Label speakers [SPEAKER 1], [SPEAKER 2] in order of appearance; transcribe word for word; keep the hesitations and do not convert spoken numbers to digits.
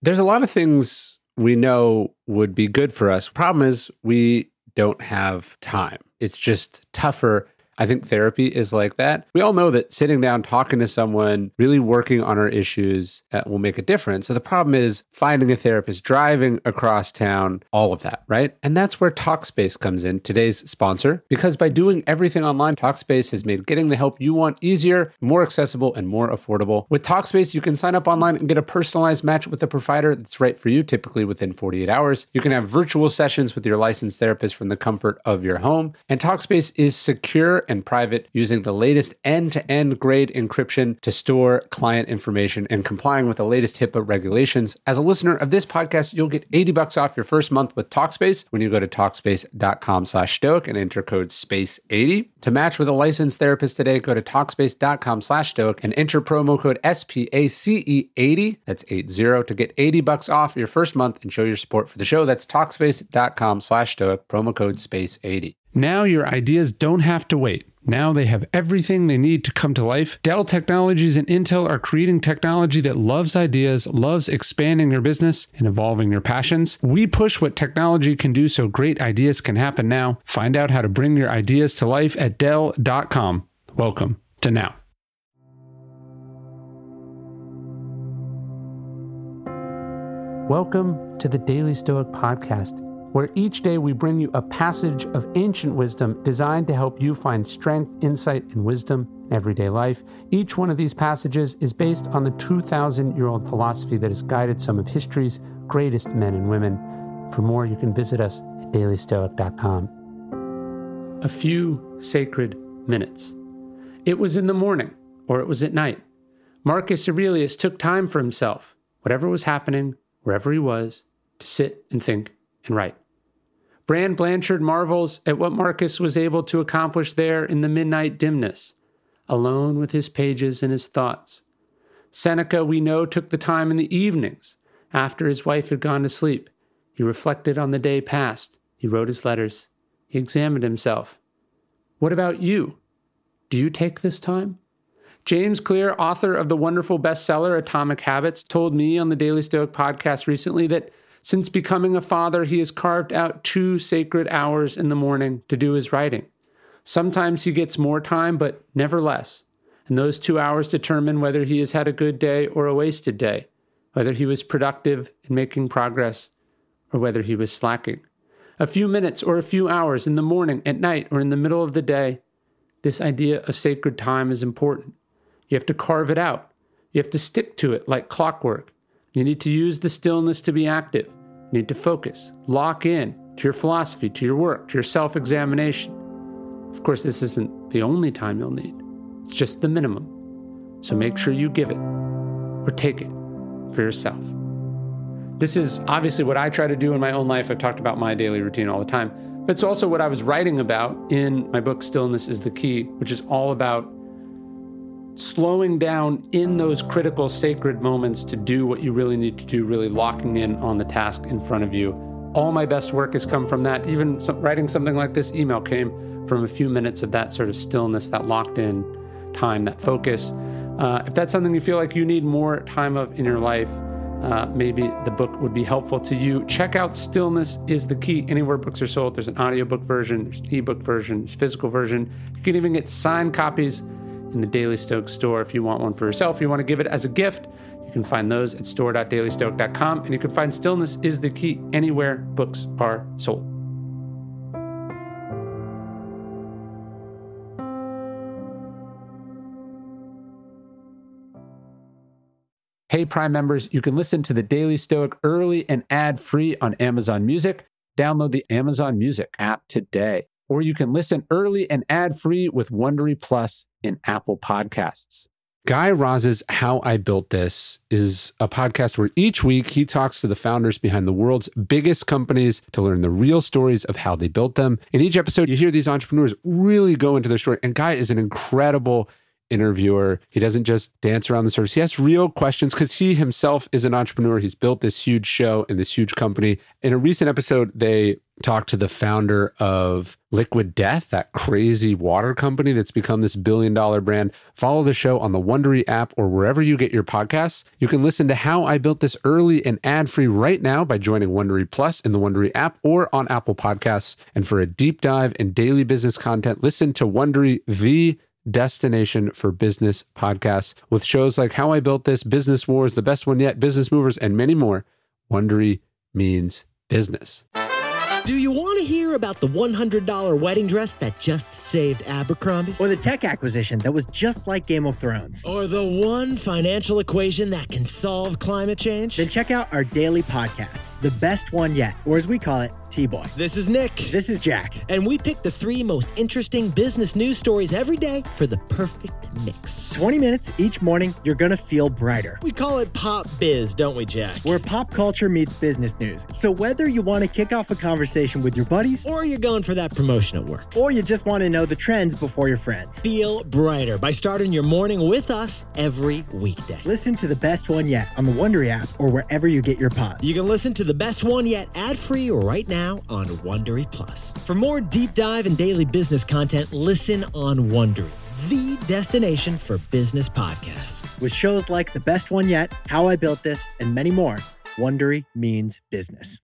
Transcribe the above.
[SPEAKER 1] There's a lot of things we know would be good for us. Problem is, we don't have time. It's just tougher. I think therapy is like that. We all know that sitting down, talking to someone, really working on our issues uh, will make a difference. So the problem is finding a therapist, driving across town, all of that, right? And that's where Talkspace comes in, today's sponsor, because by doing everything online, Talkspace has made getting the help you want easier, more accessible, and more affordable. With Talkspace, you can sign up online and get a personalized match with a provider that's right for you, typically within forty-eight hours. You can have virtual sessions with your licensed therapist from the comfort of your home. And Talkspace is secure and private, using the latest end-to-end grade encryption to store client information and complying with the latest HIPAA regulations. As a listener of this podcast, you'll get eighty bucks off your first month with Talkspace when you go to Talkspace.com slash stoic and enter code space eighty. To match with a licensed therapist today, go to Talkspace.com slash stoic and enter promo code S P A C E eighty, that's eighty, to get eighty bucks off your first month and show your support for the show. That's Talkspace.com slash stoic, promo code space eighty.
[SPEAKER 2] Now your ideas don't have to wait. Now they have everything they need to come to life. Dell Technologies and Intel are creating technology that loves ideas, loves expanding your business, and evolving your passions. We push what technology can do so great ideas can happen now. Find out how to bring your ideas to life at Dell dot com. Welcome to Now. Welcome to the Daily Stoic Podcast, where each day we bring you a passage of ancient wisdom designed to help you find strength, insight, and wisdom in everyday life. Each one of these passages is based on the two thousand year old philosophy that has guided some of history's greatest men and women. For more, you can visit us at daily stoic dot com. A few sacred minutes. It was in the morning, or it was at night. Marcus Aurelius took time for himself, whatever was happening, wherever he was, to sit and think and write. Brand Blanchard marvels at what Marcus was able to accomplish there in the midnight dimness, alone with his pages and his thoughts. Seneca, we know, took the time in the evenings, after his wife had gone to sleep. He reflected on the day past. He wrote his letters. He examined himself. What about you? Do you take this time? James Clear, author of the wonderful bestseller Atomic Habits, told me on the Daily Stoic podcast recently that since becoming a father, he has carved out two sacred hours in the morning to do his writing. Sometimes he gets more time, but never less. And those two hours determine whether he has had a good day or a wasted day, whether he was productive in making progress or whether he was slacking. A few minutes or a few hours in the morning, at night, or in the middle of the day, this idea of sacred time is important. You have to carve it out. You have to stick to it like clockwork. You need to use the stillness to be active. You need to focus, lock in to your philosophy, to your work, to your self-examination. Of course, this isn't the only time you'll need. It's just the minimum. So make sure you give it or take it for yourself. This is obviously what I try to do in my own life. I've talked about my daily routine all the time. But it's also what I was writing about in my book, Stillness is the Key, which is all about slowing down in those critical sacred moments to do what you really need to do, really locking in on the task in front of you. All my best work has come from that. Even some, writing something like this email came from a few minutes of that sort of stillness, that locked in time, that focus. Uh, if that's something you feel like you need more time of in your life, uh, maybe the book would be helpful to you. Check out Stillness is the Key anywhere books are sold. There's an audiobook version, there's an ebook version, there's a physical version. You can even get signed copies in the Daily Stoic store if you want one for yourself. If you want to give it as a gift, you can find those at store dot daily stoic dot com, and you can find Stillness is the Key anywhere books are sold. Hey, Prime members, you can listen to the Daily Stoic early and ad-free on Amazon Music. Download the Amazon Music app today. Or you can listen early and ad-free with Wondery Plus in Apple Podcasts. Guy Raz's How I Built This is a podcast where each week he talks to the founders behind the world's biggest companies to learn the real stories of how they built them. In each episode, you hear these entrepreneurs really go into their story. And Guy is an incredible interviewer. He doesn't just dance around the surface. He asks real questions because he himself is an entrepreneur. He's built this huge show and this huge company. In a recent episode, they
[SPEAKER 1] talk to the founder of Liquid Death, that crazy water company that's become this billion dollar brand. Follow the show on the Wondery app or wherever you get your podcasts. You can listen to How I Built This early and ad-free right now by joining Wondery Plus in the Wondery app or on Apple Podcasts. And for a deep dive in daily business content, listen to Wondery, the destination for business podcasts, with shows like How I Built This, Business Wars, The Best One Yet, Business Movers, and many more. Wondery means business.
[SPEAKER 3] Do you want to hear about the one hundred dollars wedding dress that just saved Abercrombie?
[SPEAKER 4] Or the tech acquisition that was just like Game of Thrones?
[SPEAKER 3] Or the one financial equation that can solve climate change?
[SPEAKER 4] Then check out our daily podcast, The Best One Yet, or as we call it, T-Boy.
[SPEAKER 3] This is Nick.
[SPEAKER 4] This is Jack.
[SPEAKER 3] And we pick the three most interesting business news stories every day for the perfect mix.
[SPEAKER 4] twenty minutes each morning, you're going to feel brighter.
[SPEAKER 3] We call it Pop Biz, don't we, Jack?
[SPEAKER 4] Where pop culture meets business news. So whether you want to kick off a conversation with your buddies,
[SPEAKER 3] or you're going for that promotion at work,
[SPEAKER 4] or you just want to know the trends before your friends,
[SPEAKER 3] feel brighter by starting your morning with us every weekday.
[SPEAKER 4] Listen to The Best One Yet on the Wondery app or wherever you get your pods.
[SPEAKER 3] You can listen to The Best One Yet ad-free right now on Wondery Plus. For more deep dive and daily business content, listen on Wondery, the destination for business podcasts.
[SPEAKER 4] With shows like The Best One Yet, How I Built This, and many more, Wondery means business.